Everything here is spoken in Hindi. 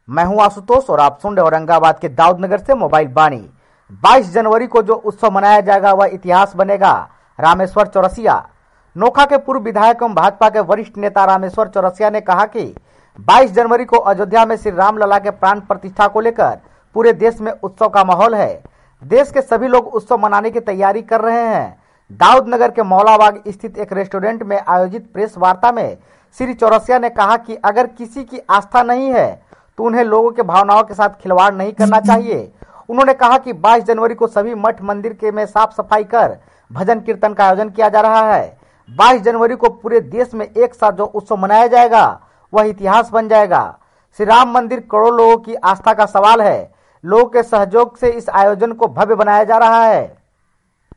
मैं हूं आशुतोष और आप सुन रहे औरंगाबाद के दाऊदनगर से मोबाइल बानी। 22 जनवरी को जो उत्सव मनाया जाएगा वह इतिहास बनेगा। रामेश्वर चौरसिया। नोखा के पूर्व विधायक एवं भाजपा के वरिष्ठ नेता रामेश्वर चौरसिया ने कहा कि 22 जनवरी को अयोध्या में श्री राम लला के प्राण प्रतिष्ठा को लेकर पूरे देश में उत्सव का माहौल है। देश के सभी लोग उत्सव मनाने की तैयारी कर रहे हैं। दाऊदनगर के मौलाबाग स्थित एक रेस्टोरेंट में आयोजित प्रेस वार्ता में श्री चौरसिया ने कहा कि अगर किसी की आस्था नहीं है तो उन्हें लोगों के भावनाओं के साथ खिलवाड़ नहीं करना चाहिए। उन्होंने कहा कि 22 जनवरी को सभी मठ मंदिर के में साफ सफाई कर भजन कीर्तन का आयोजन किया जा रहा है। 22 जनवरी को पूरे देश में एक साथ जो उत्सव मनाया जाएगा वह इतिहास बन जाएगा। श्री राम मंदिर करोड़ों लोगों की आस्था का सवाल है। लोगों के सहयोग से इस आयोजन को भव्य बनाया जा रहा है।